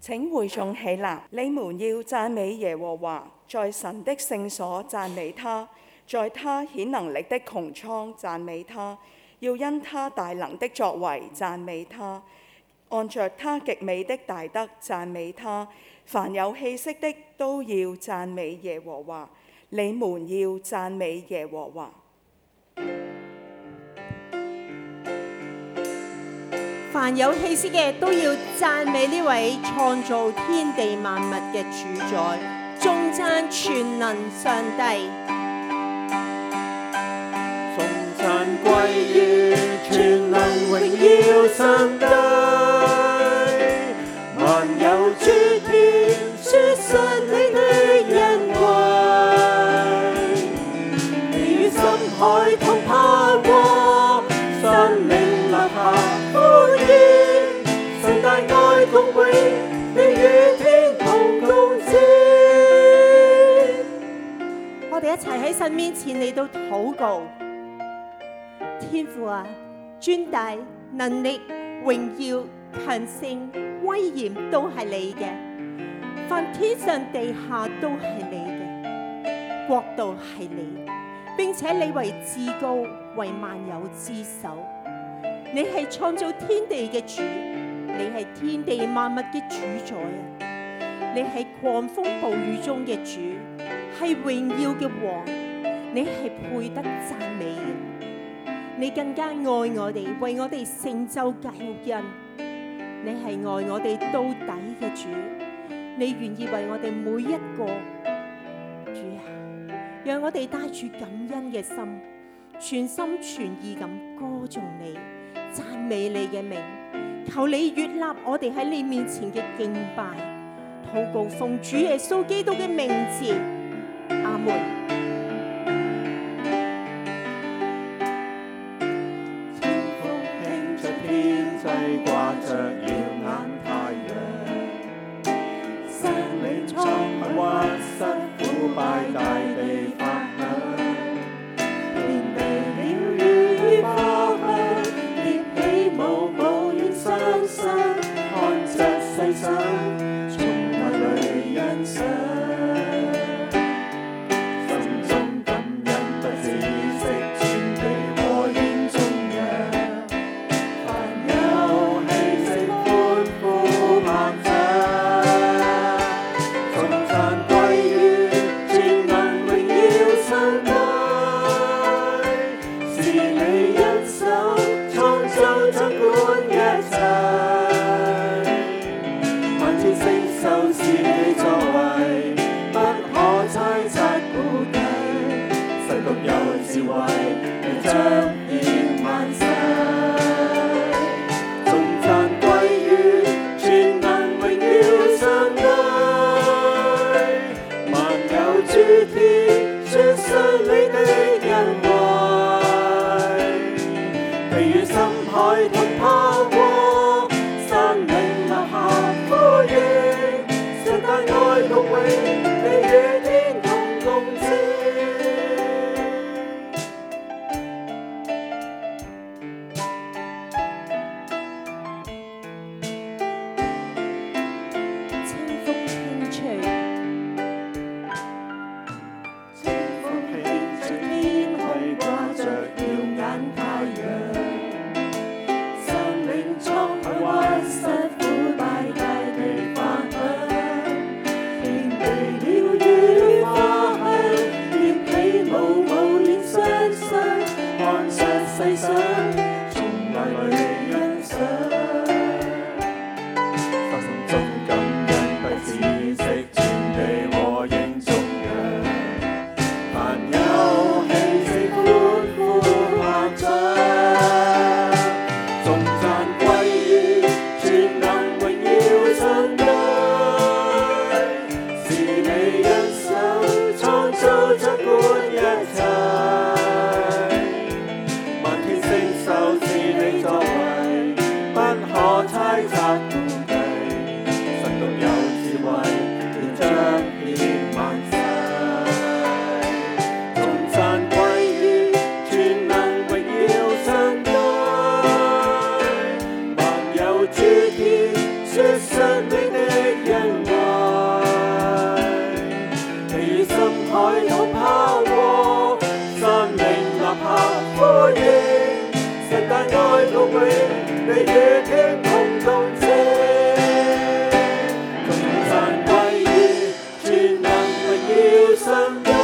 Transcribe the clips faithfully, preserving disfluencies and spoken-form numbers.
請會眾起立，你們要讚美耶和華，在神的聖所讚美他，在他顯能力的穹蒼讚美他，要因他大能的作為讚美他，按着他極美的大德讚美他。凡有氣息的都要讚美耶和華，你們要讚美耶和華。 凡有氣息嘅都要讚美呢位創造天地萬物嘅主宰，頌讚全能上帝。 頌讚歸於全能榮耀上帝，萬有諸天説述你的恩惠，你於深海同爬過，山嶺立下呼應，神大愛共榮，你與天同共戰。 我哋一齊喺神面前嚟到禱告。天父啊，尊大能力榮耀強盛威嚴都係你嘅，凡天上地下都係你嘅，國度係你，並且你為至高，為萬有之首。你係創造天地嘅主，你係天地萬物嘅主宰啊！你係狂風暴雨中嘅主，係榮耀嘅王，你係配得讚美嘅。你更加愛我哋，為我哋成就救恩。你係愛我哋到底嘅主，你願意為我哋每一個主啊，讓我哋帶住感恩嘅心，全心全意咁歌頌你，讚美你嘅名。求你悅納我哋喺你面前嘅敬拜，禱告奉主耶穌基督嘅名字，阿門。 掛着耀眼太陽，生靈滄海屈膝腐敗，大地發響，遍地鳥語花香，獵起舞舞願雙雙，看着世上從內裏欣賞，心中感恩不止息，全地和應中揚。 你與天同共謝。眾讚歸於全能榮耀上帝，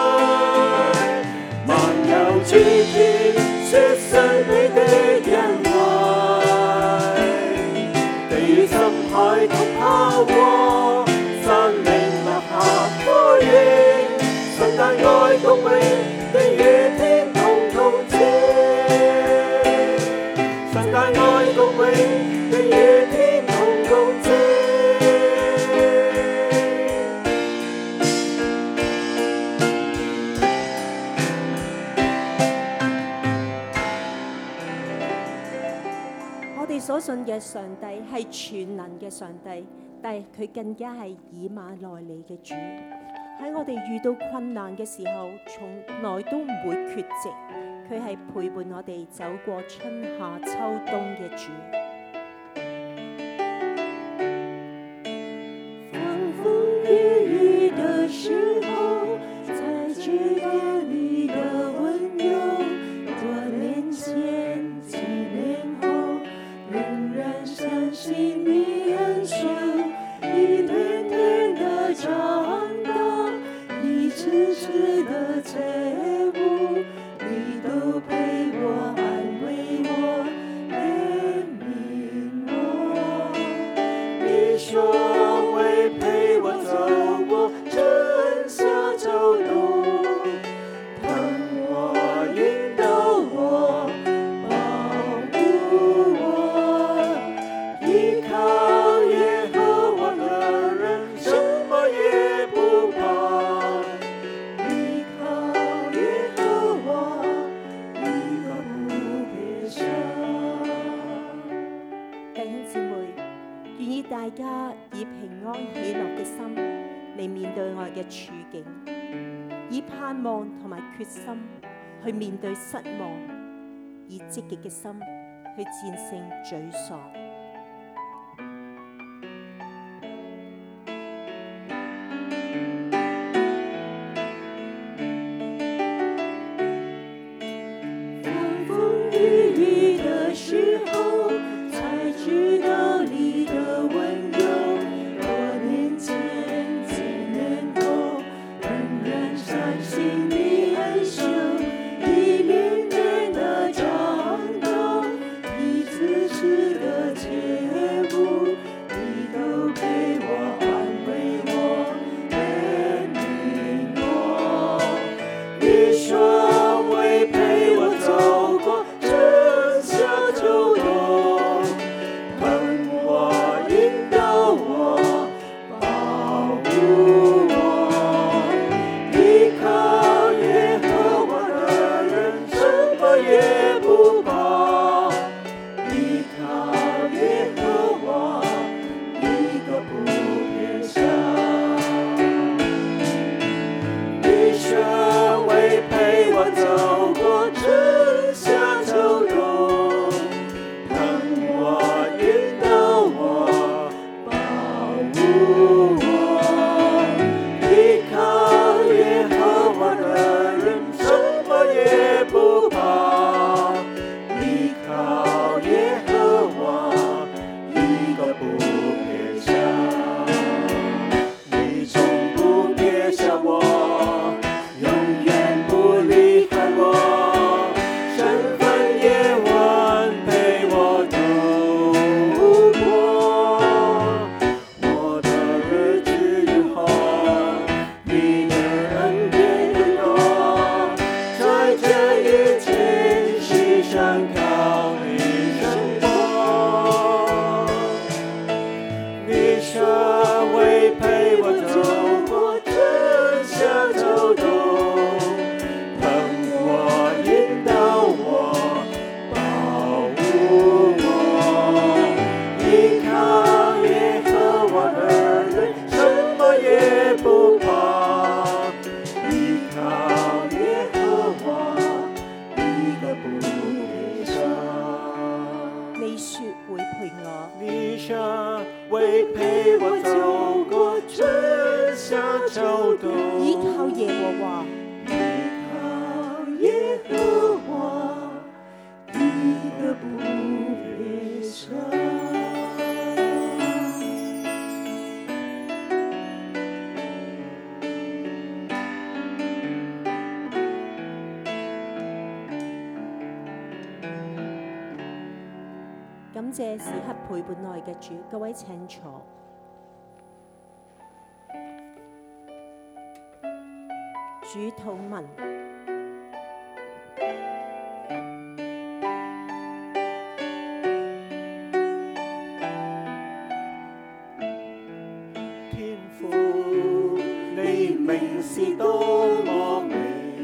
萬有諸天說述你的恩惠，地與深海同拋過，山嶺立下呼應，神大愛共榮，你與天同共謝。神大愛共榮，你與天同共謝。 我哋所信嘅上帝係全能嘅上帝，但係佢更加係以馬內利嘅主。喺我哋遇到困難嘅時候，從來都唔會缺席。佢係陪伴我哋走過春夏秋冬嘅主。 風風雨雨的時候，才知道你的溫柔。多年前，幾年後，仍然相信你恩手，一天天的長大，一次次的覺悟，你都陪我安慰我憐憫我，你雙臂陪我走過春夏秋冬，疼我引導我保護我，依靠耶和華的人什麼也不怕，依靠耶和華一個不撇下。 弟兄姊妹，願意大家以平安喜樂嘅心嚟面對我哋嘅處境，以盼望同埋決心去面對失望，以積極嘅心去戰勝沮喪。 風風雨雨的時候，才知道你的溫柔。多年前，幾年後，仍然相信你恩手，一年年的長大，一次次的覺悟，你都陪我安慰我，憐憫我，你雙臂陪我走過春夏秋冬，疼我引導我保護我，依靠耶和華的人什麼也不怕，依靠耶和華一個不撇下，你雙臂陪我走過春夏秋冬，疼我引導我保護我，依靠耶和華的人什麼也不怕，依靠耶和華一個不撇下，你從不撇下我，永遠不離開我，晨昏夜晚陪我度過，我的日子如虹，你的恩典更多，在這一切世上靠你生活，你雙臂陪我走過春夏秋冬，疼我引導我保護我，依靠耶和華的人什麼也不怕，依靠耶和華一個不撇下， 你說會陪我， 你雙臂陪我走過春夏秋冬， 依靠耶和華， 依靠耶和華一個不撇感謝時刻陪伴我哋嘅主，各位請坐。主禱文。 天父，你名是多麼美，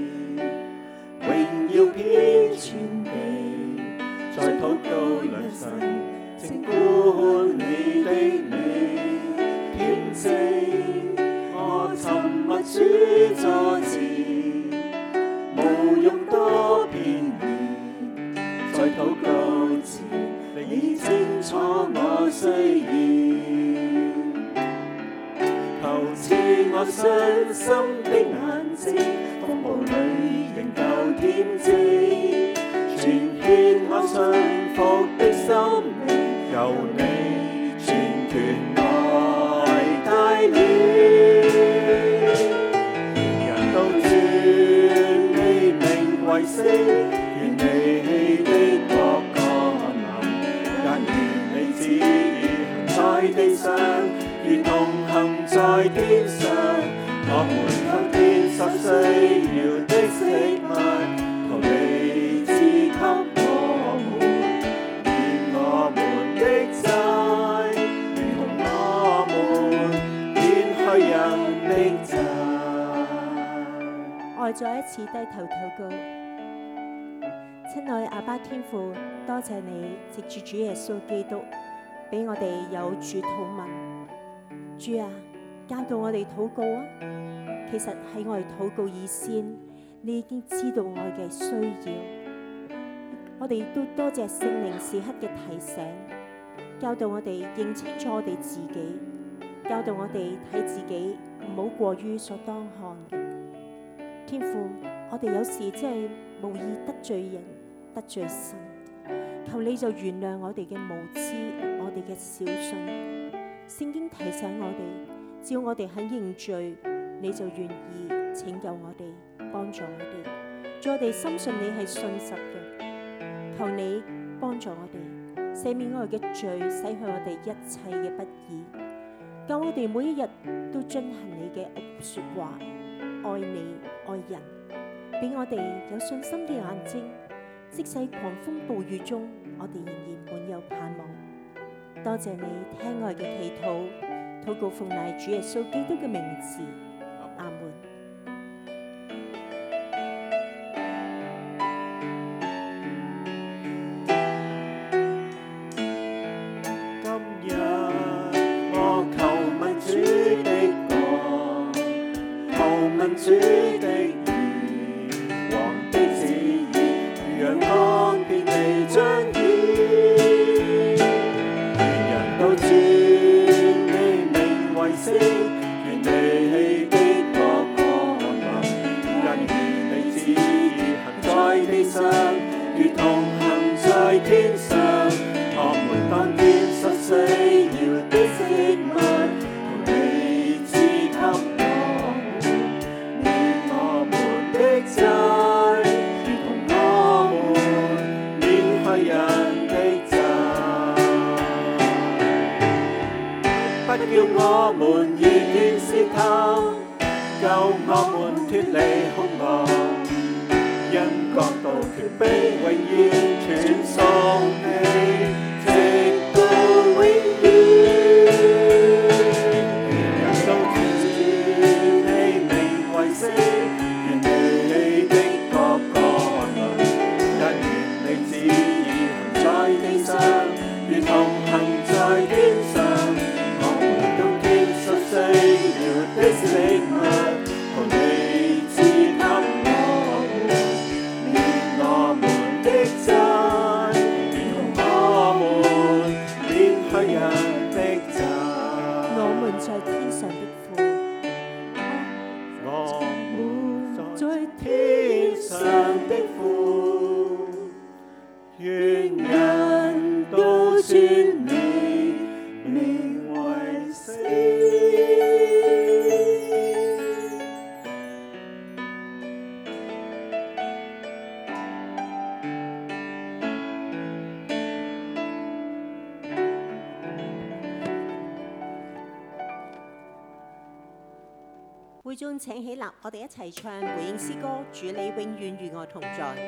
榮耀遍全地，在禱告良辰，靜觀你的美，天際我尋默主座前，無用多片言，在禱告前，你清楚我需要。求賜我信心的眼睛，風暴裏仍舊天際，全獻我信服的心靈，由你全權來帶領。人都尊你名為聖，願你的國降臨，但願你旨意行在地上，如同行在天上。我們今天所需要的食物，求你賜給我們，免我們的債，如同我們免去人的債。 我再一次低頭禱告，親愛阿爸天父，多謝你藉住主耶穌基督，俾我哋有主禱文。主啊，教導我哋禱告啊！其實喺我哋禱告以先，你已經知道我嘅需要。我哋亦都多謝聖靈時刻嘅提醒，教導我哋認清楚我哋自己，教導我哋睇自己唔好過於所當看嘅。天父，我哋有時真係無意得罪人、得罪神，求你就原諒我哋嘅無知，我哋嘅小信。聖經提醒我哋，只要我哋肯認罪，你就願意拯救我哋，幫助我哋。叫我哋深信你係信實嘅，求你幫助我哋，赦免我哋嘅罪，洗去我哋一切嘅不義，教我哋每一日都遵行你嘅說話，愛你愛人，俾我哋有信心嘅眼睛，即使狂風暴雨中，我哋仍然滿有盼望。多謝你聽我嘅祈禱，禱告奉賴主耶穌基督嘅名字，阿門。 今日我求問主的國，求問主的義，王的旨意如陽光遍地彰顯。都尊你名為聖，願你的國降臨，因願你旨意行在地上，如同行在天上。我們當天所需要的食物，求你賜給我們，免我們的債，如同我們免去人的債。不叫我們遇見試探，救我們脫離兇惡，因國度權柄永遠傳頌你，直到永遠。人都尊你名為聖，願你的國降臨，但願你旨意行在地上，如同行在天上。需要的食物，求你賜給我們，免我們的債，如同我會眾請起立，我哋一齊唱回應詩歌《主你永遠與我同在》。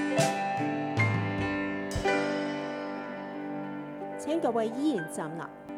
請各位依然站立。